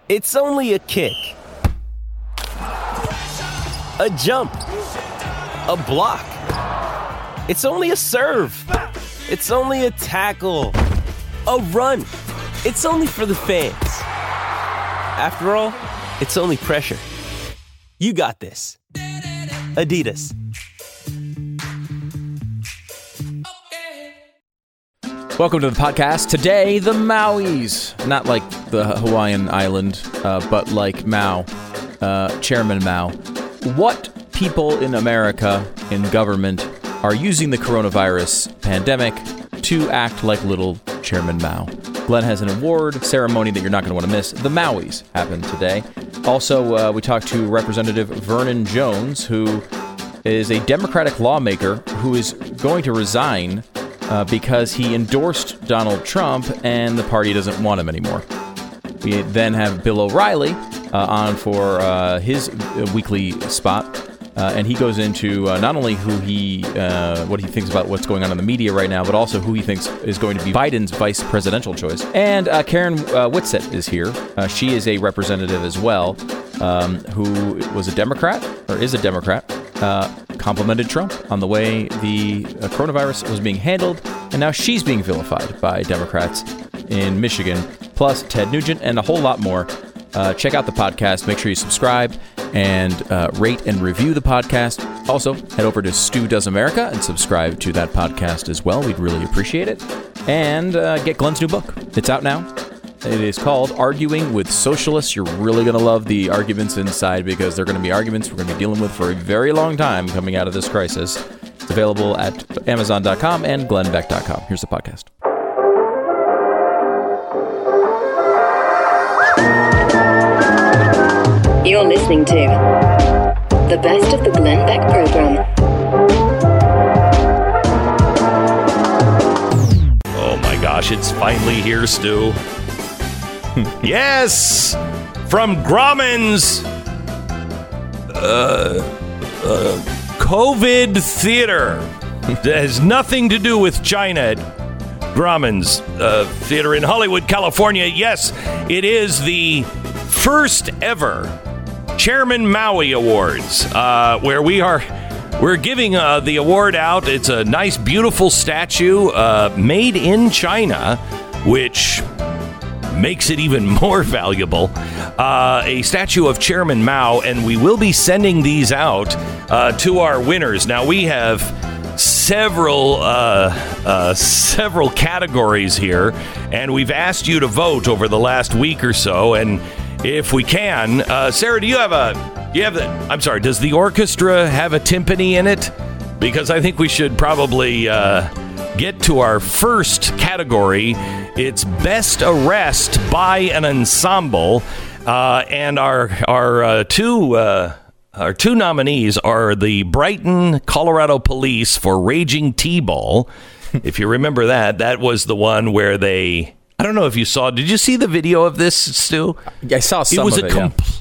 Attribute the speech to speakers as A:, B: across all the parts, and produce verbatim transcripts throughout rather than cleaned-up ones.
A: It's only a kick, a jump, a block. It's only a serve. It's only a tackle, a run. It's only for the fans. After all, it's only pressure. You got this. Adidas.
B: Welcome to the podcast. Today, the Mauis. Not like the Hawaiian island, uh, but like Mao, uh, Chairman Mao. What people in America, in government, are using the coronavirus pandemic to act like little Chairman Mao? Glenn has an award ceremony that you're not going to want to miss. The Mauis happened today. Also, uh, we talked to Representative Vernon Jones, who is a Democratic lawmaker who is going to resign Uh, because he endorsed Donald Trump and the party doesn't want him anymore. We then have Bill O'Reilly uh, on for uh, his weekly spot, uh, and he goes into uh, not only who he, uh, what he thinks about what's going on in the media right now, but also who he thinks is going to be Biden's vice presidential choice. And uh, Karen uh, Whitsett is here. Uh, she is a representative as well, um, who was a Democrat, or is a Democrat, uh, complimented Trump on the way the uh, coronavirus was being handled, and now she's being vilified by Democrats in Michigan, plus Ted Nugent, and a whole lot more. Uh, check out the podcast. Make sure you subscribe and uh, rate and review the podcast. Also, head over to Stu Does America and subscribe to that podcast as well. We'd really appreciate it. And uh, get Glenn's new book. It's out now. It is called Arguing with Socialists. You're really going to love the arguments inside because they're going to be arguments we're going to be dealing with for a very long time coming out of this crisis. It's available at amazon dot com and glenn beck dot com. Here's the podcast.
C: You're listening to the best of the Glenn Beck program.
D: Oh my gosh, it's finally here, Stu. Yes! From Grauman's uh, uh, COVID Theater. It has nothing to do with China at Grauman's uh, Theater in Hollywood, California. Yes, it is the first ever Chairman Maui Awards, uh, where we are we're giving uh, the award out. It's a nice, beautiful statue uh, made in China, which makes it even more valuable. Uh, a statue of Chairman Mao, and we will be sending these out uh, to our winners. Now, we have several uh, uh, several categories here, and we've asked you to vote over the last week or so. And if we can, uh, Sarah, do you have a? Do you have the? I'm sorry. Does the orchestra have a timpani in it? Because I think we should probably uh, get to our first category. It's Best Arrest by an Ensemble, uh, and our our uh, two uh, our two nominees are the Brighton, Colorado Police for Raging T-Ball. If you remember that, that was the one where they. I don't know if you saw. Did you see the video of this, Stu?
B: I saw some
D: it was
B: of
D: a
B: it.
D: com-
B: yeah.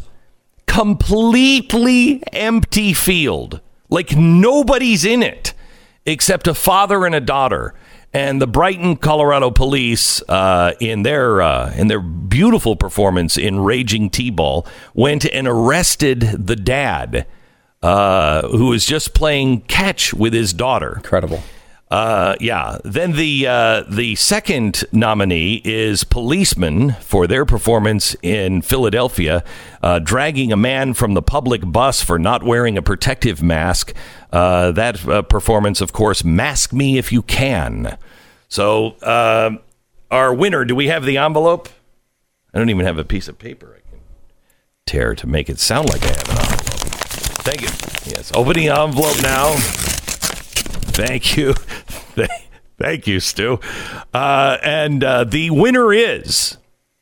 D: completely empty field, like nobody's in it except a father and a daughter. And the Brighton, Colorado Police, uh, in their uh, in their beautiful performance in Raging T-Ball, went and arrested the dad, uh, who was just playing catch with his daughter.
B: Incredible.
D: Uh, yeah. Then the uh, the second nominee is Policemen for their performance in Philadelphia, uh, dragging a man from the public bus for not wearing a protective mask. Uh, that uh, performance, of course, Mask Me If You Can. So uh, our winner, do we have the envelope? I don't even have a piece of paper I can tear to make it sound like I have an envelope. Thank you. Yes, opening envelope now. Thank you. Thank you, Stu. Uh, and uh, the winner is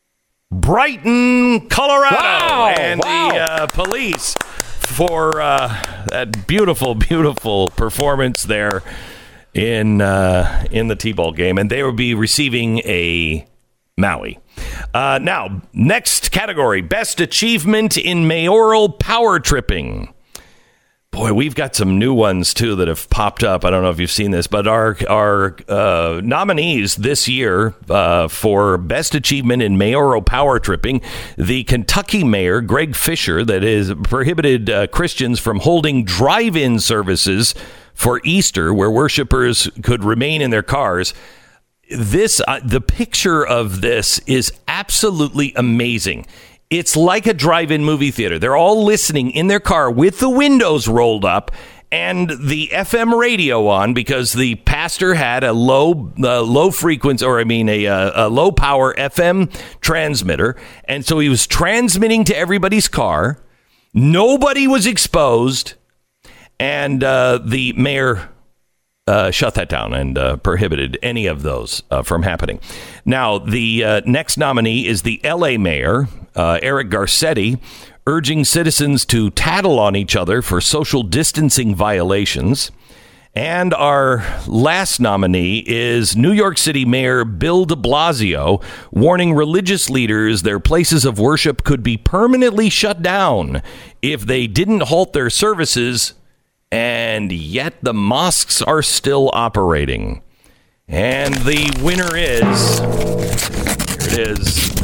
D: Brighton, Colorado.
B: Wow,
D: and
B: wow.
D: the uh, police for uh, that beautiful, beautiful performance there in uh, in the T-ball game. And they will be receiving a Maui. Uh, now, next category, Best Achievement in Mayoral Power Tripping. Boy, we've got some new ones, too, that have popped up. I don't know if you've seen this, but our our uh, nominees this year uh, for Best Achievement in Mayoral Power Tripping, the Kentucky mayor, Greg Fisher, that has prohibited uh, Christians from holding drive-in services for Easter, where worshipers could remain in their cars. This, uh, the picture of this is absolutely amazing. It's like a drive-in movie theater. They're all listening in their car with the windows rolled up and the F M radio on because the pastor had a low uh, low frequency, or I mean a, a low power F M transmitter. And so he was transmitting to everybody's car. Nobody was exposed. And uh, the mayor Uh, shut that down and uh, prohibited any of those uh, from happening. Now, the uh, next nominee is the L A mayor, uh, Eric Garcetti, urging citizens to tattle on each other for social distancing violations. And our last nominee is New York City Mayor Bill de Blasio, warning religious leaders their places of worship could be permanently shut down if they didn't halt their services. And yet the mosques are still operating. And the winner is, here it is,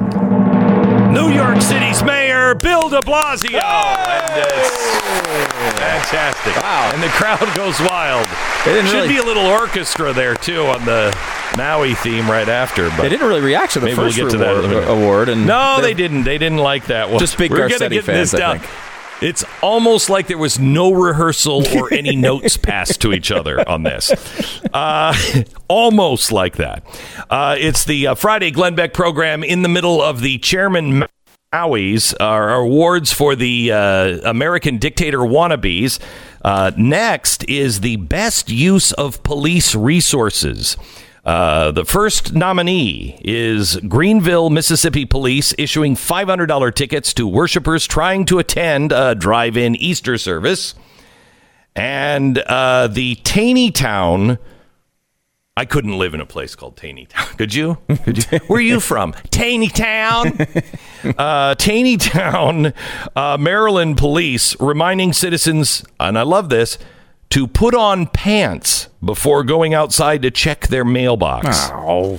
D: New York City's Mayor Bill de Blasio. And it's fantastic.
B: Wow.
D: And the crowd goes wild.
B: They didn't
D: Should
B: really...
D: be a little orchestra there, too, on the Maui theme right after. But
B: they didn't really react to the
D: maybe
B: first
D: we'll get to
B: award.
D: that
B: award and
D: no, they didn't. They didn't like that one.
B: Just big
D: We're gonna
B: Garcetti
D: get
B: fans,
D: this down.
B: I think.
D: It's almost like there was no rehearsal or any notes passed to each other on this. Uh, almost like that. Uh, it's the uh, Friday Glenn Beck program in the middle of the Chairman Maui's, our awards for the uh, American Dictator wannabes. Uh, next is the best use of police resources. Uh, the first nominee is Greenville, Mississippi Police issuing five hundred dollars tickets to worshipers trying to attend a drive-in Easter service. And uh, the Taneytown, I couldn't live in a place called Taneytown. Could you? Could you? Where are you from? Taneytown. Uh, Taneytown, uh, Maryland Police reminding citizens, and I love this, to put on pants before going outside to check their mailbox.
B: Oh.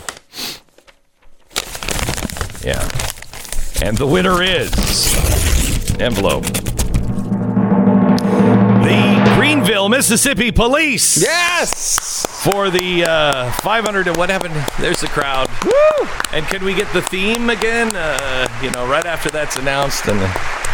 D: Yeah. And the winner is envelope. The Greenville, Mississippi Police.
B: Yes!
D: For the uh, five hundred and what happened? There's the crowd.
B: Woo!
D: And can we get the theme again? Uh, you know, right after that's announced. And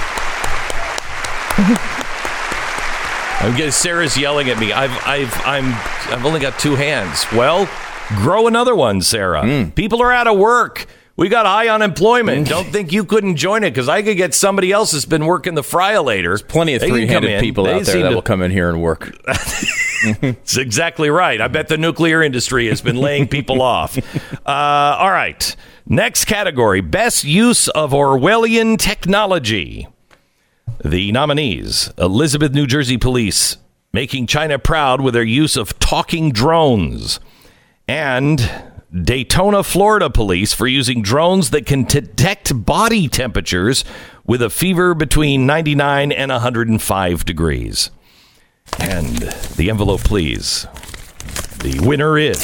D: I'm getting, Sarah's yelling at me. I've I've I'm I've only got two hands. Well, grow another one, Sarah. Mm. People are out of work. We got high unemployment. Don't think you couldn't join it because I could get somebody else that's been working the fry-o-lator.
B: There's plenty of three-handed people
D: they
B: out there that
D: to...
B: will come in here and work.
D: That's exactly right. I bet the nuclear industry has been laying people off. Uh, all right. Next category, best use of Orwellian technology. The nominees, Elizabeth, New Jersey Police, making China proud with their use of talking drones. And Daytona, Florida Police for using drones that can detect body temperatures with a fever between ninety-nine and one hundred five degrees. And the envelope, please. The winner is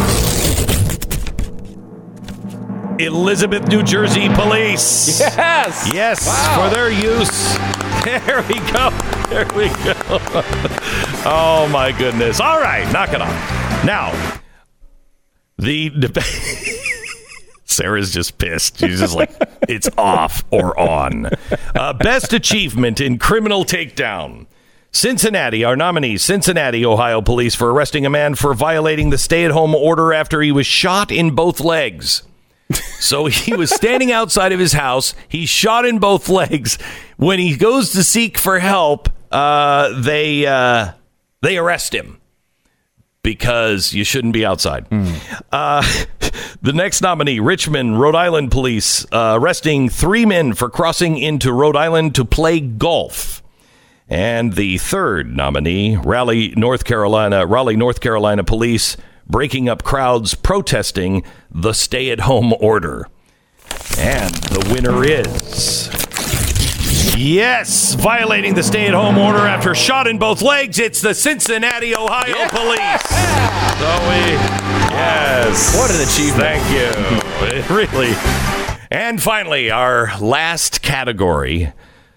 D: Elizabeth, New Jersey Police.
B: Yes!
D: Yes,
B: wow.
D: For their use. There we go. There we go. Oh, my goodness. All right, knock it off. Now, the debate. Sarah's just pissed. She's just like, it's off or on. Uh, best achievement in criminal takedown. Cincinnati, our nominee, Cincinnati, Ohio police for arresting a man for violating the stay-at-home order after he was shot in both legs. So he was standing outside of his house. He's shot in both legs. When he goes to seek for help, uh, they uh, they arrest him because you shouldn't be outside. Mm. Uh, the next nominee, Richmond, Rhode Island police, uh, arresting three men for crossing into Rhode Island to play golf. And the third nominee, Raleigh, North Carolina, Raleigh, North Carolina police, breaking up crowds protesting the stay-at-home order. And the winner is Yes, violating the stay-at-home order after shot in both legs. It's the Cincinnati, Ohio yeah. police. So we, yes.
B: What an achievement.
D: Thank you. It really. And finally, our last category,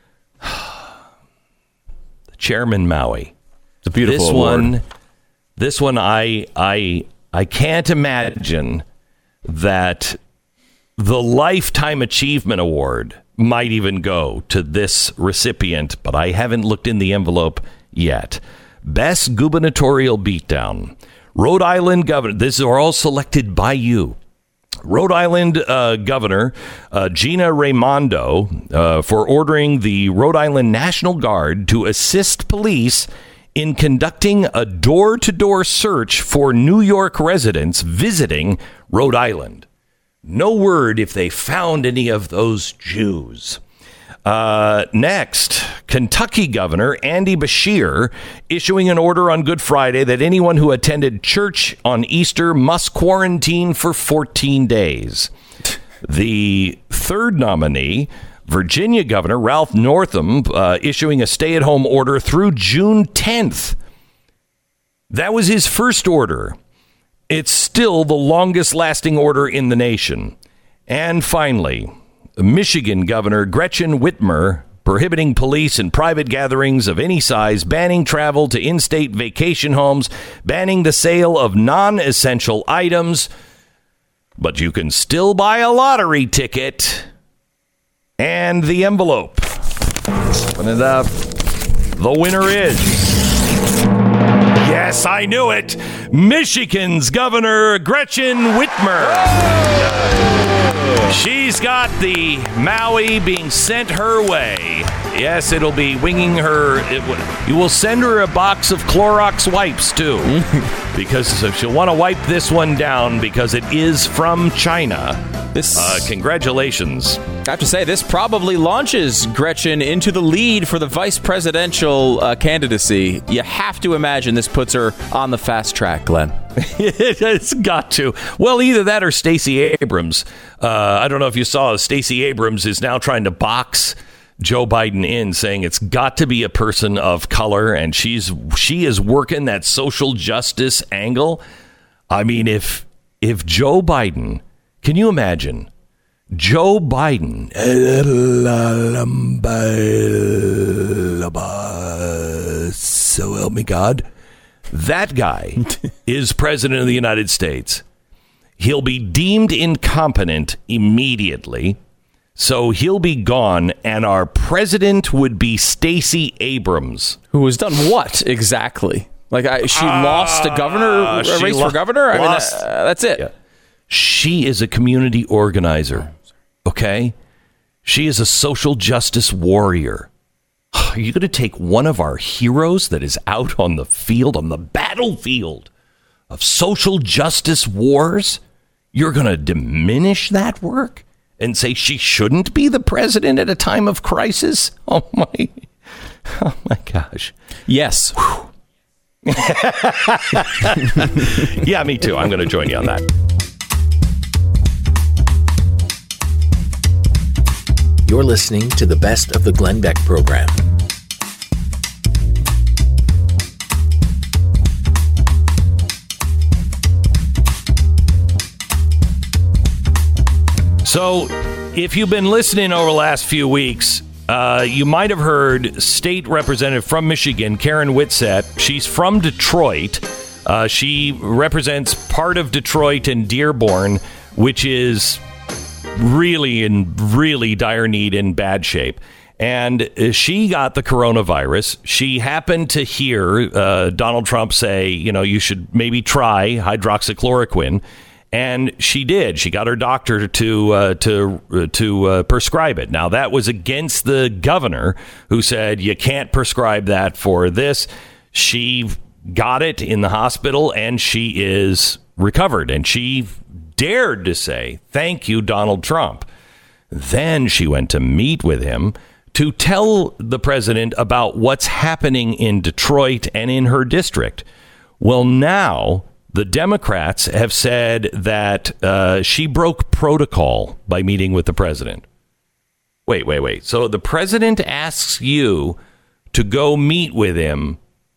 D: Chairman Maui.
B: It's a beautiful
D: this
B: award.
D: one. This one, I, I, I can't imagine that the Lifetime Achievement Award might even go to this recipient, but I haven't looked in the envelope yet. Best gubernatorial beatdown. Rhode Island governor. These are all selected by you. Rhode Island uh, Governor uh, Gina Raimondo uh, for ordering the Rhode Island National Guard to assist police in conducting a door-to-door search for New York residents visiting Rhode Island. No word if they found any of those Jews. Uh, next, Kentucky Governor Andy Beshear issuing an order on Good Friday that anyone who attended church on Easter must quarantine for fourteen days. The third nominee, Virginia Governor Ralph Northam, uh, issuing a stay-at-home order through June tenth. That was his first order. It's still the longest-lasting order in the nation. And finally, Michigan Governor Gretchen Whitmer prohibiting police and private gatherings of any size, banning travel to in-state vacation homes, banning the sale of non-essential items. But you can still buy a lottery ticket. And the envelope. Open it up. The winner is... Yes, I knew it. Michigan's Governor Gretchen Whitmer. She's got the Maui being sent her way. Yes, it'll be winging her. It w- you will send her a box of Clorox wipes, too. Because she'll want to wipe this one down because it is from China.
B: This,
D: uh, congratulations.
B: I have to say, this probably launches Gretchen into the lead for the vice presidential uh, candidacy. You have to imagine this puts her on the fast track, Glenn.
D: It's got to. Well, either that or Stacey Abrams. Uh, I don't know if you saw, Stacey Abrams is now trying to box Joe Biden in, saying it's got to be a person of color, and she's she is working that social justice angle. I mean, if if Joe Biden, can you imagine Joe Biden? So help me God. That guy is president of the United States. He'll be deemed incompetent immediately. So he'll be gone, and our president would be Stacey Abrams.
B: Who has done what exactly? Like, I, she uh, lost a governor, a race lo- for governor? I lost. mean, uh, that's it. Yeah.
D: She is a community organizer, okay? She is a social justice warrior. Are you going to take one of our heroes that is out on the field, on the battlefield of social justice wars? You're going to diminish that work and say she shouldn't be the president at a time of crisis? Oh, my. Oh, my gosh.
B: Yes.
D: Yeah, me too. I'm going to join you on that.
E: You're listening to the best of the Glenn Beck program.
D: So, if you've been listening over the last few weeks, uh, you might have heard State Representative from Michigan, Karen Whitsett. She's from Detroit. Uh, she represents part of Detroit and Dearborn, which is really in really dire need, in bad shape. And she got the coronavirus. She happened to hear uh, Donald Trump say, you know, you should maybe try hydroxychloroquine. And she did. She got her doctor to uh, to uh, to uh, prescribe it. Now, that was against the governor, who said you can't prescribe that for this. She got it in the hospital, and she is recovered. And she dared to say, thank you, Donald Trump. Then she went to meet with him to tell the president about what's happening in Detroit and in her district. Well, now the Democrats have said that uh, she broke protocol by meeting with the president. Wait, wait, wait. So the president asks you to go meet with him,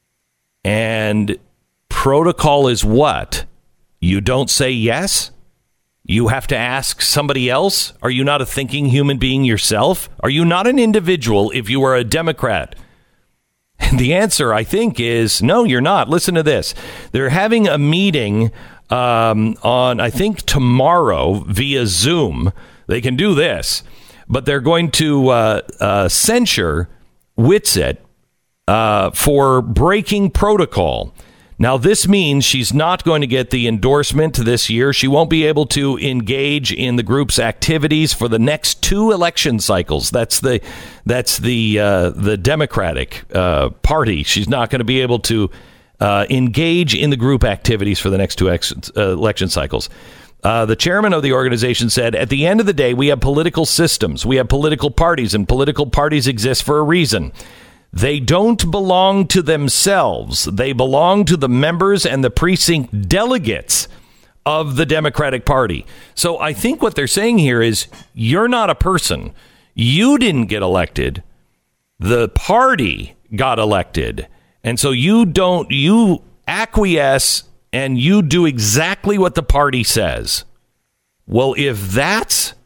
D: and protocol is what? You don't say yes? You have to ask somebody else? Are you not a thinking human being yourself? Are you not an individual if you are a Democrat? And the answer, I think, is no, you're not. Listen to this. They're having a meeting um, on, I think, tomorrow via Zoom. They can do this, but they're going to uh, uh, censure Whitsitt uh, for breaking protocol. Now, this means she's not going to get the endorsement this year. She won't be able to engage in the group's activities for the next two election cycles. That's the that's the uh, the Democratic uh, Party. She's not going to be able to uh, engage in the group activities for the next two ex- uh, election cycles. Uh, the chairman of the organization said, at the end of the day, we have political systems. We have political parties, and political parties exist for a reason. They don't belong to themselves. They belong to the members and the precinct delegates of the Democratic Party. So I think what they're saying here is you're not a person. You didn't get elected. The party got elected. And so you don't, you acquiesce and you do exactly what the party says. Well, if that's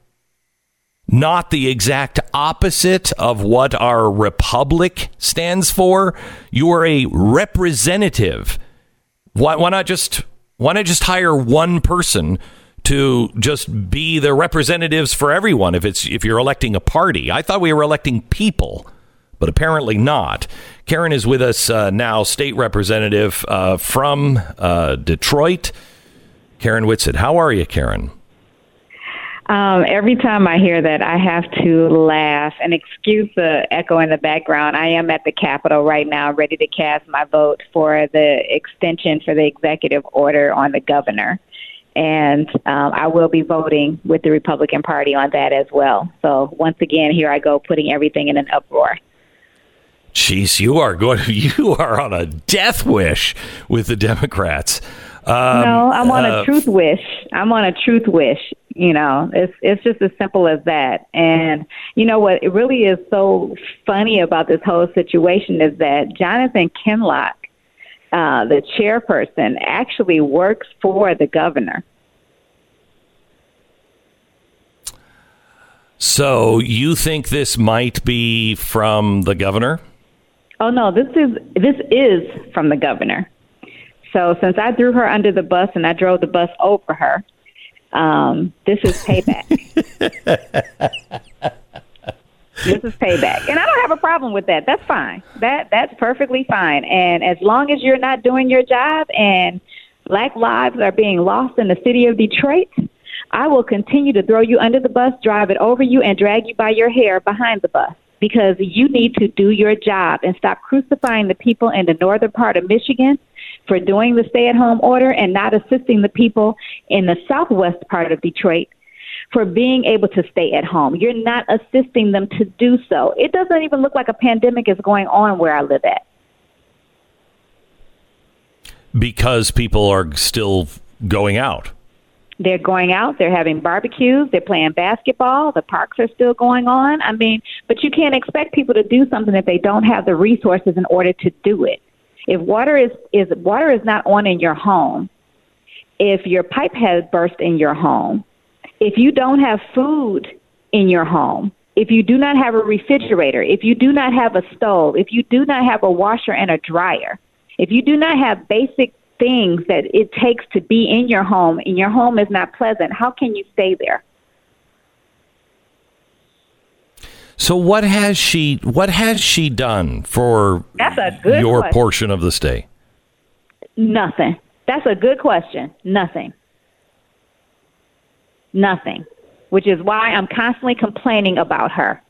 D: not the exact opposite of what our republic stands for, you are a representative. Why, why not just why not just hire one person to just be the representatives for everyone? If it's if you're electing a party, I thought we were electing people, but apparently not. Karen is with us uh, now, state representative uh, from uh, Detroit. Karen Whitsitt, how are you, Karen?
F: Um, every time I hear that, I have to laugh. And excuse the echo in the background. I am at the Capitol right now, ready to cast my vote for the extension for the executive order on the governor. And um, I will be voting with the Republican Party on that as well. So once again, here I go, putting everything in an uproar.
D: Jeez, you are going. You are on a death wish with the Democrats. Um,
F: no, I'm on
D: uh,
F: a truth wish. I'm on a truth wish. You know, it's it's just as simple as that. And you know what? It really is so funny about this whole situation is that Jonathan Kinloch, uh, the chairperson, actually works for the governor.
D: So you think this might be from the governor?
F: Oh no, this is this is from the governor. So since I threw her under the bus and I drove the bus over her, um, this is payback. This is payback. And I don't have a problem with that. That's fine. That that's perfectly fine. And as long as you're not doing your job and black lives are being lost in the city of Detroit, I will continue to throw you under the bus, drive it over you, and drag you by your hair behind the bus. Because you need to do your job and stop crucifying the people in the northern part of Michigan for doing the stay-at-home order and not assisting the people in the southwest part of Detroit for being able to stay at home. You're not assisting them to do so. It doesn't even look like a pandemic is going on where I live at.
D: Because people are still going out.
F: They're going out, they're having barbecues, they're playing basketball, the parks are still going on. I mean, but you can't expect people to do something if they don't have the resources in order to do it. If water is, is water is not on in your home, if your pipe has burst in your home, if you don't have food in your home, if you do not have a refrigerator, if you do not have a stove, if you do not have a washer and a dryer, if you do not have basic things that it takes to be in your home and your home is not pleasant, how can you stay there?
D: So what has she what has she done for
F: That's a good
D: your
F: question.
D: portion of the state?
F: Nothing. That's a good question. Nothing. Nothing. Which is why I'm constantly complaining about her.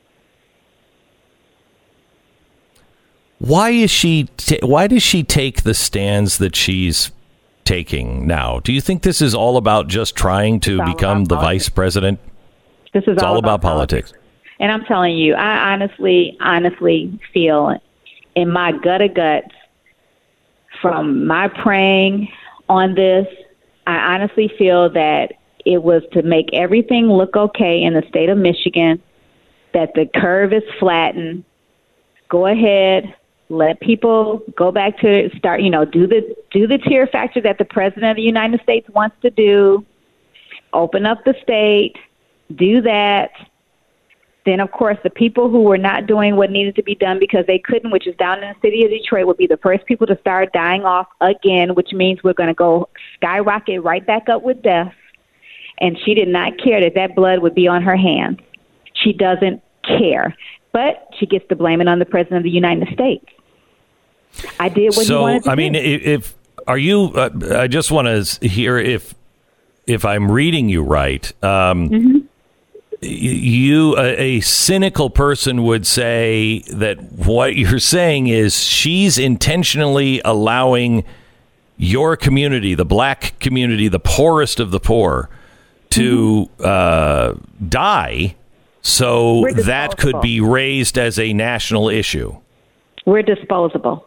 D: Why is she? Ta- why does she take the stands that she's taking now? Do you think this is all about just trying to
F: It's all
D: become
F: about
D: the
F: politics.
D: vice president?
F: This is
D: It's
F: all,
D: all about politics.
F: And I'm telling you, I honestly, honestly feel in my gut of guts from my praying on this, I honestly feel that it was to make everything look okay in the state of Michigan that the curve is flattened. Go ahead, let people go back to start, you know, do the do the tier factor that the President of the United States wants to do. Open up the state, do that. Then, of course, the people who were not doing what needed to be done because they couldn't, which is down in the city of Detroit, will be the first people to start dying off again, which means we're going to go skyrocket right back up with death. And she did not care that that blood would be on her hands. She doesn't care. But she gets to blame it on the President of the United States. I did what
D: so,
F: he wanted to
D: I
F: do.
D: mean, if are you, uh, I just want to hear if if I'm reading you right. Um, mm-hmm. You, a, a cynical person would say that what you're saying is she's intentionally allowing your community, the black community, the poorest of the poor, to mm-hmm. uh, die so that could be raised as a national issue. We're
F: disposable.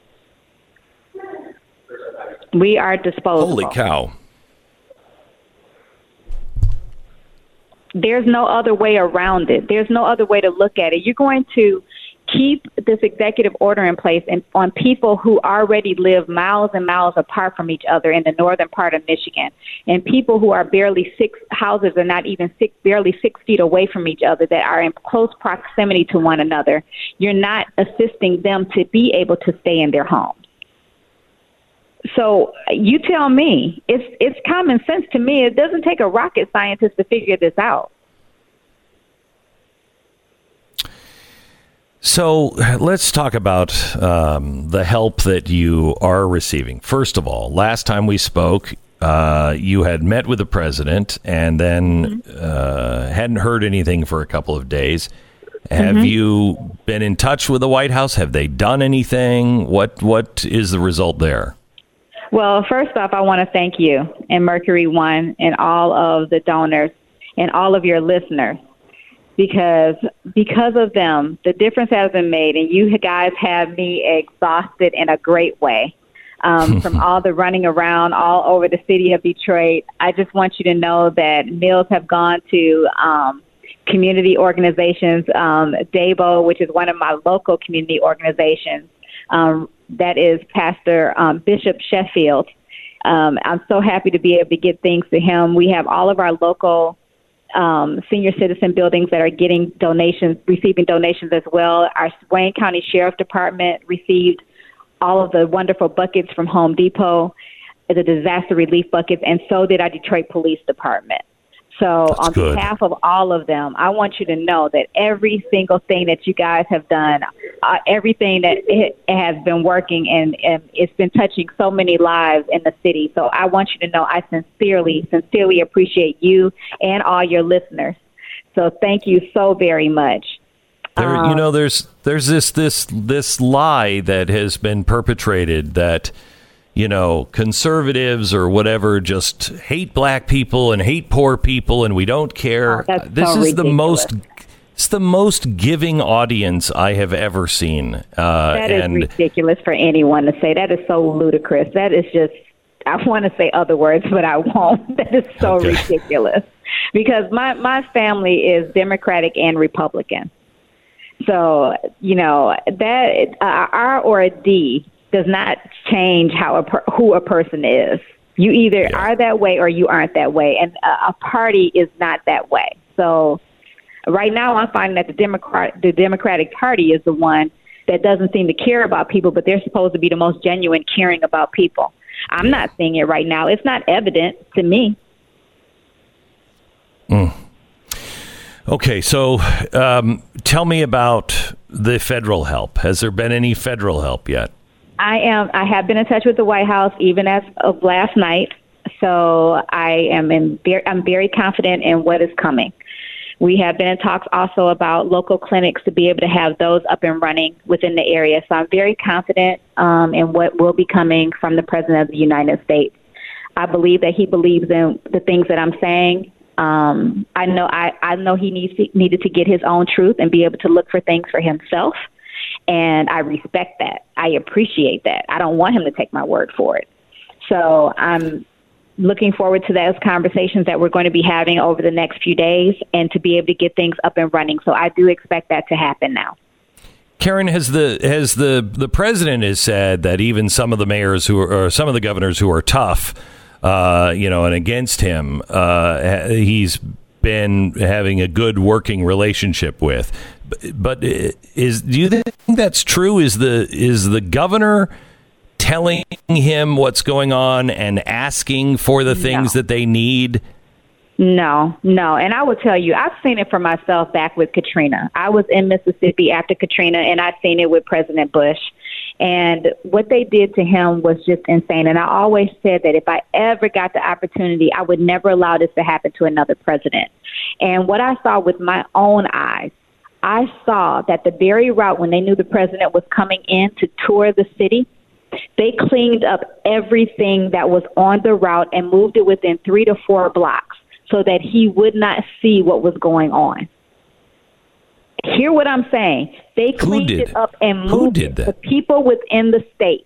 F: We are disposable.
D: Holy cow.
F: There's no other way around it. There's no other way to look at it. You're going to keep this executive order in place and on people who already live miles and miles apart from each other in the northern part of Michigan, and people who are barely six houses are not even six, barely six feet away from each other that are in close proximity to one another. You're not assisting them to be able to stay in their homes. So you tell me, it's it's common sense to me. It doesn't take a rocket scientist to figure this out.
D: So let's talk about um, the help that you are receiving. First of all, last time we spoke, uh, you had met with the president and then mm-hmm. uh, hadn't heard anything for a couple of days. Have mm-hmm. you been in touch with the White House? Have they done anything? What What is the result there?
F: Well, first off, I want to thank you and Mercury One and all of the donors and all of your listeners, because because of them, the difference has been made, and you guys have me exhausted in a great way. Um, from all the running around all over the city of Detroit, I just want you to know that meals have gone to um, community organizations, um, DABO, which is one of my local community organizations. Um, that is Pastor um, Bishop Sheffield. Um, I'm so happy to be able to get things to him. We have all of our local um, senior citizen buildings that are getting donations, receiving donations as well. Our Wayne County Sheriff Department received all of the wonderful buckets from Home Depot, the disaster relief buckets, and so did our Detroit Police Department. So That's on good. behalf of all of them, I want you to know that every single thing that you guys have done, uh, everything that it, it has been working, and, and it's been touching so many lives in the city. So I want you to know I sincerely, sincerely appreciate you and all your listeners. So thank you so very much.
D: There, um, you know, there's there's this this this lie that has been perpetrated that, you know, conservatives or whatever just hate black people and hate poor people and we don't care.
F: Oh,
D: this
F: so
D: is
F: ridiculous.
D: the most it's the most giving audience I have ever seen. Uh,
F: that is
D: and
F: ridiculous for anyone to say. That is so ludicrous. That is just, I want to say other words, but I won't. That is so okay. ridiculous. Because my, my family is Democratic and Republican. So, you know, that uh, R or a D does not change how a per- who a person is. You either yeah. are that way or you aren't that way, and a, a party is not that way. So, right now, I'm finding that the Democrat, the Democratic Party, is the one that doesn't seem to care about people, but they're supposed to be the most genuine, caring about people. I'm yeah. not seeing it right now. It's not evident to me.
D: Mm. Okay, so um, tell me about the federal help. Has there been any federal help yet?
F: I am. I have been in touch with the White House even as of last night, so I am in. I'm very confident in what is coming. We have been in talks also about local clinics to be able to have those up and running within the area. So I'm very confident um, in what will be coming from the President of the United States. I believe that he believes in the things that I'm saying. Um, I know. I, I know he needs to, needed to get his own truth and be able to look for things for himself. And I respect that. I appreciate that. I don't want him to take my word for it. So I'm looking forward to those conversations that we're going to be having over the next few days and to be able to get things up and running. So I do expect that to happen now.
D: Karen, has the has the the president has said that even some of the mayors who are, or some of the governors who are tough, uh, you know, and against him, uh, he's been having a good working relationship with. But is do you think that's true? Is the is the governor telling him what's going on and asking for the things
F: No.
D: that they need?
F: No, no. And I will tell you, I've seen it for myself back with Katrina. I was in Mississippi after Katrina, and I've seen it with President Bush. And what they did to him was just insane. And I always said that if I ever got the opportunity, I would never allow this to happen to another president. And what I saw with my own eyes, I saw that the very route when they knew the president was coming in to tour the city, they cleaned up everything that was on the route and moved it within three to four blocks, so that he would not see what was going on. Hear what I'm saying? They cleaned it up and moved
D: Who did
F: it.
D: that?
F: The people within the state.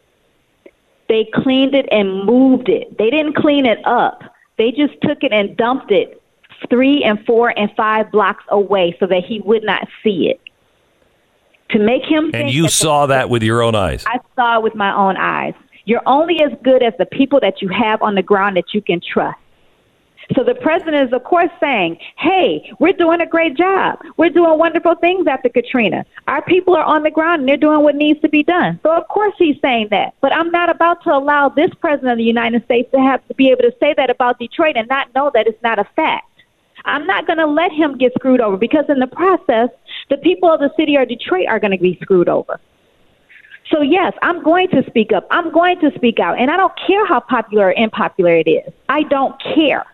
F: They cleaned it and moved it. They didn't clean it up. They just took it and dumped it three and four and five blocks away so that he would not see it. To make him think
D: And you
F: that
D: saw that with your own eyes.
F: I saw it with my own eyes. You're only as good as the people that you have on the ground that you can trust. So the president is, of course, saying, hey, we're doing a great job. We're doing wonderful things after Katrina. Our people are on the ground, and they're doing what needs to be done. So, of course, he's saying that. But I'm not about to allow this president of the United States to have to be able to say that about Detroit and not know that it's not a fact. I'm not going to let him get screwed over, because in the process, the people of the city of Detroit are going to be screwed over. So, yes, I'm going to speak up. I'm going to speak out. And I don't care how popular or unpopular it is. I don't care.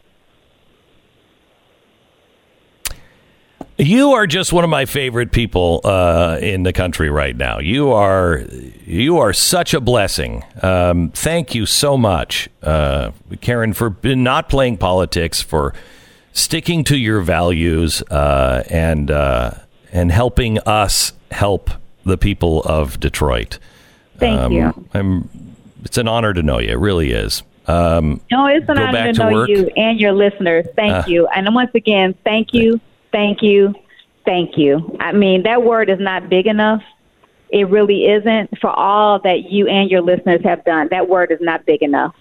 D: You are just one of my favorite people uh, in the country right now. You are you are such a blessing. Um, thank you so much, uh, Karen, for not playing politics, for sticking to your values, uh, and uh, and helping us help the people of Detroit.
F: Thank
D: um,
F: you.
D: I'm. It's an honor to know you. It really is. Um,
F: no, it's an
D: go
F: honor
D: back
F: to
D: to
F: know
D: work.
F: you and your listeners. Thank
D: Uh,
F: you. And once again, thank you, thank you, thank you. I mean, that word is not big enough. It really isn't, for all that you and your listeners have done. That word is not big enough.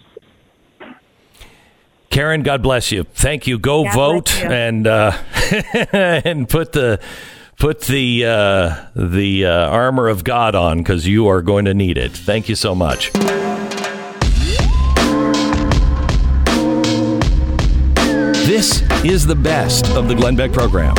D: Karen, God bless you. Thank you. Go
F: God
D: vote
F: bless you.
D: and uh, and put the put the uh, the uh, armor of God on, because you are going to need it. Thank you so much. This is the best of the Glenn Beck program.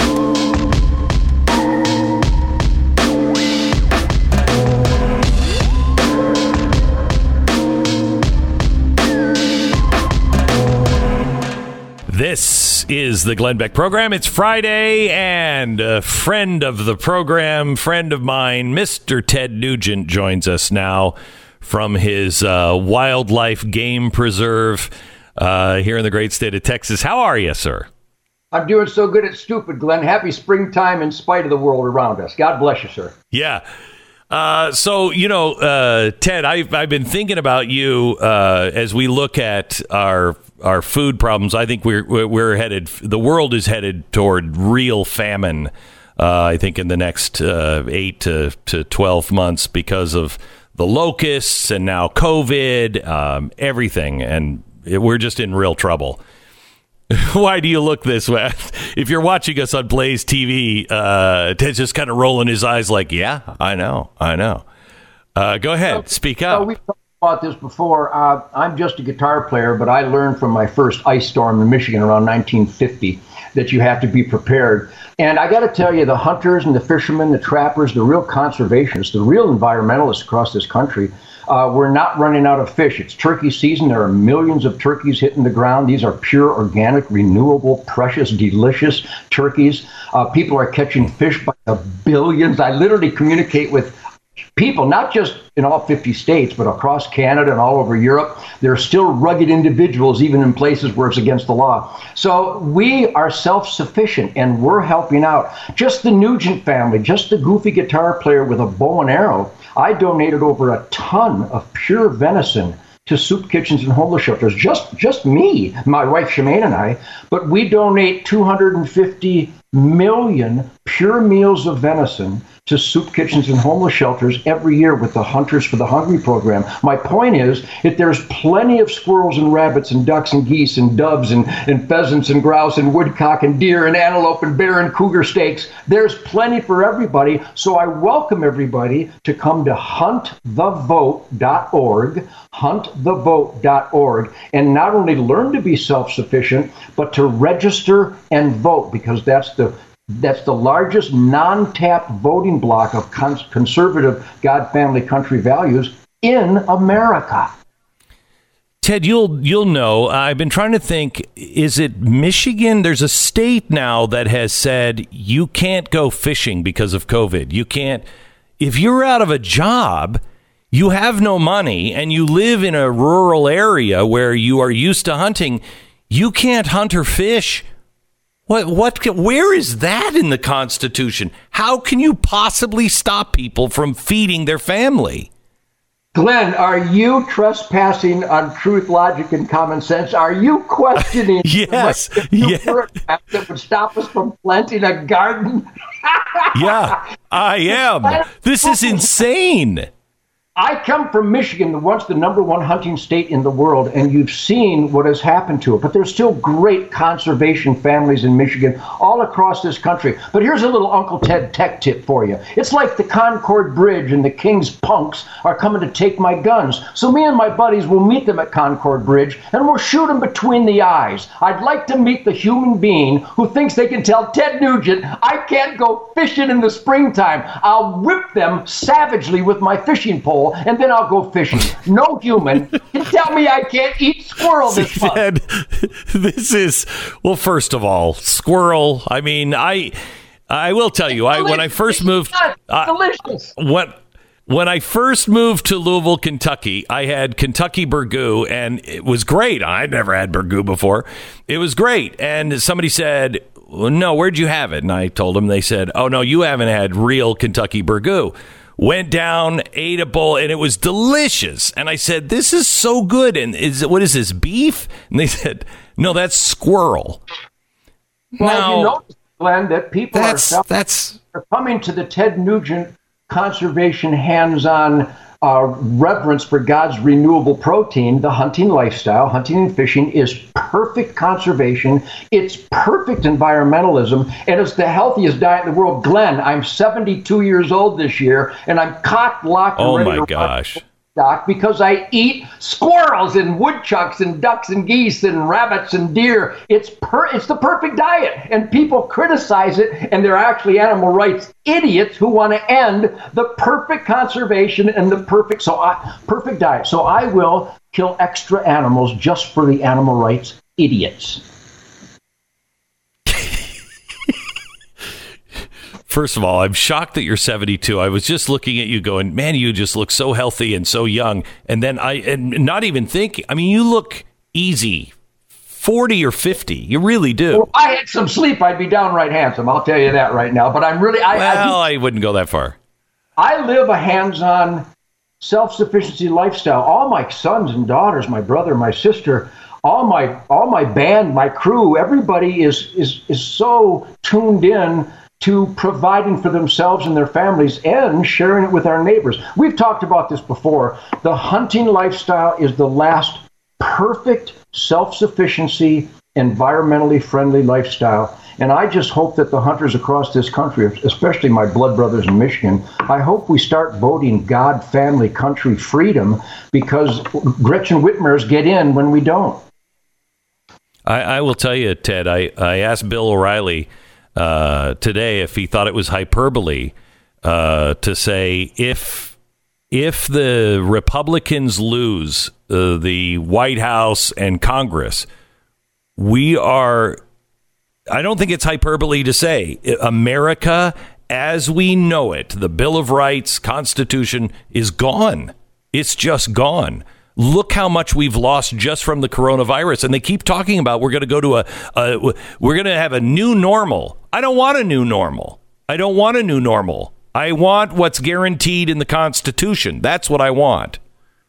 D: This is the Glenn Beck program. It's Friday, and a friend of the program, friend of mine, Mister Ted Nugent, joins us now from his uh, wildlife game preserve uh, here in the great state of Texas. How are you, sir?
G: I'm doing so good it's stupid, Glenn. Happy springtime in spite of the world around us. God bless you, sir.
D: Yeah. Uh, so, you know, uh, Ted, I've, I've been thinking about you uh, as we look at our our food problems. I think we're we're headed. The world is headed toward real famine. Uh, I think in the next uh, eight to, to twelve months, because of the locusts and now COVID, um, everything, and it, we're just in real trouble. Why do you look this way? If you're watching us on Blaze T V, uh, Ted's just kind of rolling his eyes like, yeah, I know, I know. Uh, go ahead, speak up.
G: So we've talked about this before. Uh, I'm just a guitar player, but I learned from my first ice storm in Michigan around nineteen fifty that you have to be prepared. And I got to tell you, the hunters and the fishermen, the trappers, the real conservationists, the real environmentalists across this country, Uh, we're not running out of fish. It's turkey season. There are millions of turkeys hitting the ground. These are pure, organic, renewable, precious, delicious turkeys. Uh, people are catching fish by the billions. I literally communicate with people, not just in all fifty states, but across Canada and all over Europe. There are still rugged individuals, even in places where it's against the law. So we are self-sufficient, and we're helping out. Just the Nugent family, just the goofy guitar player with a bow and arrow, I donated over a ton of pure venison to soup kitchens and homeless shelters. Just just me, my wife Shemaine and I, but we donate two hundred fifty million pure meals of venison to soup kitchens and homeless shelters every year with the Hunters for the Hungry program. My point is that there's plenty of squirrels and rabbits and ducks and geese and doves and, and pheasants and grouse and woodcock and deer and antelope and bear and cougar steaks. There's plenty for everybody. So I welcome everybody to come to hunt the vote dot org, hunt the vote dot org, and not only learn to be self-sufficient, but to register and vote, because that's the That's the largest non-tapped voting block of cons- conservative God, family, country values in America.
D: Ted, you'll you'll know. I've been trying to think. Is it Michigan? There's a state now that has said you can't go fishing because of COVID. You can't. If you're out of a job, you have no money, and you live in a rural area where you are used to hunting, you can't hunt or fish. What, what, where is that in the Constitution? How can you possibly stop people from feeding their family?
G: Glenn, are you trespassing on truth, logic, and common sense? Are you questioning
D: yes,
G: yes. that would stop us from planting a garden?
D: Yeah, I am. This is insane.
G: I come from Michigan, the once the number one hunting state in the world, and you've seen what has happened to it. But there's still great conservation families in Michigan all across this country. But here's a little Uncle Ted tech tip for you. It's like the Concord Bridge and the King's punks are coming to take my guns. So me and my buddies will meet them at Concord Bridge, and we'll shoot them between the eyes. I'd like to meet the human being who thinks they can tell Ted Nugent I can't go fishing in the springtime. I'll whip them savagely with my fishing pole, and then I'll go fishing. No human can tell me I can't eat squirrel this month.
D: Ted, this is, well, first of all, squirrel. I mean, I I will tell you, I when I first moved, uh,
G: delicious.
D: When, when I first moved to Louisville, Kentucky, I had Kentucky burgoo, and it was great. I'd never had burgoo before. It was great. And somebody said, well, no, where'd you have it? And I told them. They said, oh, no, you haven't had real Kentucky burgoo. Went down, ate a bowl, and it was delicious. And I said, this is so good. And is it, what is this, beef? And they said, no, that's squirrel.
G: Well,
D: now,
G: you know, Glenn, that people
D: that's,
G: are,
D: that's,
G: are coming to the Ted Nugent conservation hands-on uh, reverence for God's renewable protein. The hunting lifestyle, hunting and fishing, is perfect conservation. It's perfect environmentalism, and it's the healthiest diet in the world. Glenn, I'm seventy-two years old this year, and I'm cocked, locked, and
D: oh
G: ready
D: my
G: to
D: gosh.
G: run. Doc, because I eat squirrels and woodchucks and ducks and geese and rabbits and deer. It's per it's the perfect diet, and people criticize it, and they're actually animal rights idiots who want to end the perfect conservation and the perfect so I, perfect diet. So I will kill extra animals just for the animal rights idiots.
D: First of all, I'm shocked that you're seventy-two. I was just looking at you going, man, you just look so healthy and so young. And then I, and not even thinking, I mean, you look easy, forty or fifty. You really do.
G: Well, if I had some sleep, I'd be downright handsome. I'll tell you that right now. But I'm really, I,
D: well,
G: I,
D: I wouldn't go that far.
G: I live a hands-on self-sufficiency lifestyle. All my sons and daughters, my brother, my sister, all my, all my band, my crew, everybody is, is, is so tuned in to providing for themselves and their families and sharing it with our neighbors. We've talked about this before. The hunting lifestyle is the last perfect self-sufficiency, environmentally friendly lifestyle. And I just hope that the hunters across this country, especially my blood brothers in Michigan, I hope we start voting God, family, country, freedom, because Gretchen Whitmer's get in when we don't.
D: I, I will tell you, Ted, I, I asked Bill O'Reilly Uh, today, if he thought it was hyperbole uh, to say if if the Republicans lose uh, the White House and Congress, we are, I don't think it's hyperbole to say America as we know it, the Bill of Rights, Constitution, is gone. It's just gone. Look how much we've lost just from the coronavirus. And they keep talking about we're going to go to a, a we're going to have a new normal. I don't want a new normal. I don't want a new normal. I want what's guaranteed in the Constitution. That's what I want.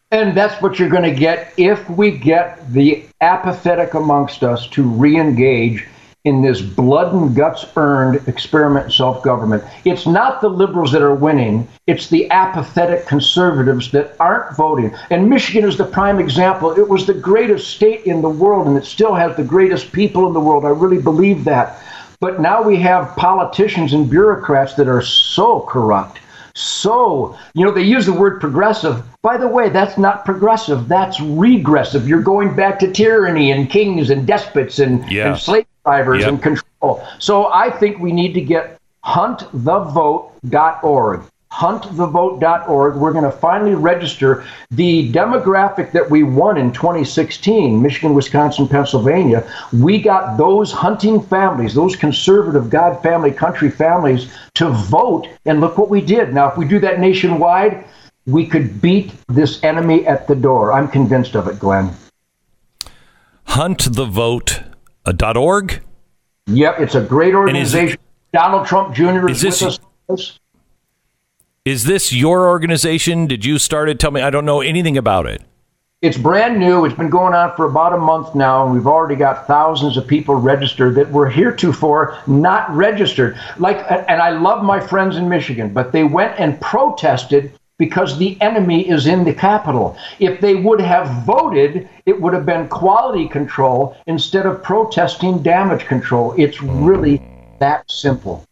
G: And that's what you're going to get if we get the apathetic amongst us to re-engage in this blood and guts earned experiment in self-government. It's not the liberals that are winning. It's the apathetic conservatives that aren't voting. And Michigan is the prime example. It was the greatest state in the world, and it still has the greatest people in the world. I really believe that. But now we have politicians and bureaucrats that are so corrupt. So, you know, they use the word progressive. By the way, that's not progressive. That's regressive. You're going back to tyranny and kings and despots and,
D: yeah.
G: and slave drivers
D: yep.
G: and control. So I think we need to get hunt the vote dot org. hunt the vote dot org. We're going to finally register the demographic that we won in twenty sixteen, Michigan, Wisconsin, Pennsylvania. We got those hunting families, those conservative God family, country families to vote. And look what we did. Now, if we do that nationwide, we could beat this enemy at the door. I'm convinced of it, Glenn.
D: hunt the vote dot org?
G: Yep, it's a great organization. It, Donald Trump Junior is, is with us.
D: Is this your organization? Did you start it? Tell me. I don't know anything about it.
G: It's brand new. It's been going on for about a month now, and we've already got thousands of people registered that were heretofore not registered. Like, and I love my friends in Michigan, but they went and protested because the enemy is in the Capitol. If they would have voted, it would have been quality control instead of protesting damage control. It's really that simple.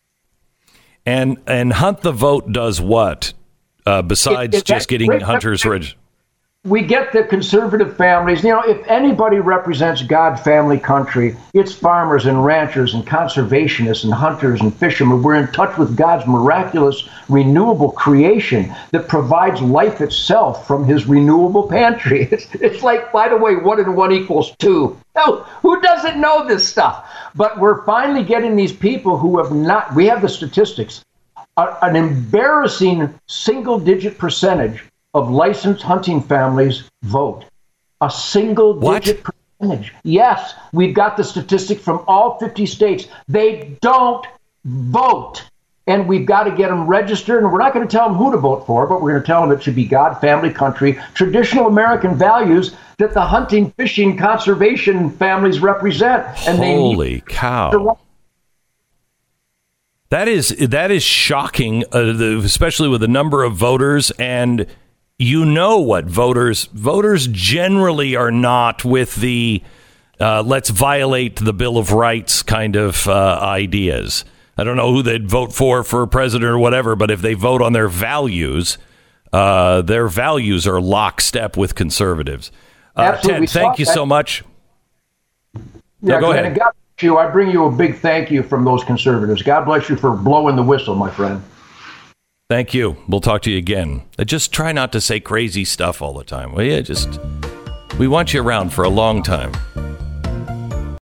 D: And and Hunt the Vote does what uh, besides it, it, just getting great, hunters registered?
G: We get the conservative families. You know, if anybody represents God, family, country, it's farmers and ranchers and conservationists and hunters and fishermen. We're in touch with God's miraculous renewable creation that provides life itself from his renewable pantry. It's, it's like, by the way, one and one equals two. No, who doesn't know this stuff? But we're finally getting these people who have not, we have the statistics, a, an embarrassing single-digit percentage of licensed hunting families vote. A single-digit percentage. Yes, we've got the statistic from all fifty states. They don't vote. And we've got to get them registered. And we're not going to tell them who to vote for, but we're going to tell them it should be God, family, country, traditional American values that the hunting, fishing, conservation families represent. And
D: Holy
G: they
D: cow. That is, that is shocking, uh, the, especially with the number of voters. And you know what voters, voters generally are not with the uh, let's violate the Bill of Rights kind of uh, ideas. I don't know who they'd vote for for president or whatever, but if they vote on their values, uh, their values are lockstep with conservatives. Uh, Ted, thank you so much.
G: Yeah,
D: no, go ahead.
G: God bless you. I bring you a big thank you from those conservatives. God bless you for blowing the whistle, my friend.
D: Thank you. We'll talk to you again. Just try not to say crazy stuff all the time, will you? Just, we want you around for a long time.